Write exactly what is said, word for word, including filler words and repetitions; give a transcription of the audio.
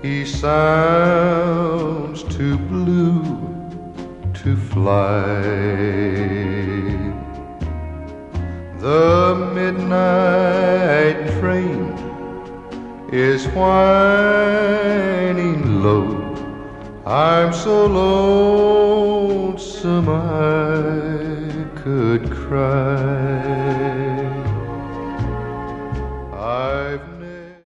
He sounds too blue to fly. The midnight train is whining low. I'm so lonesome I could cry.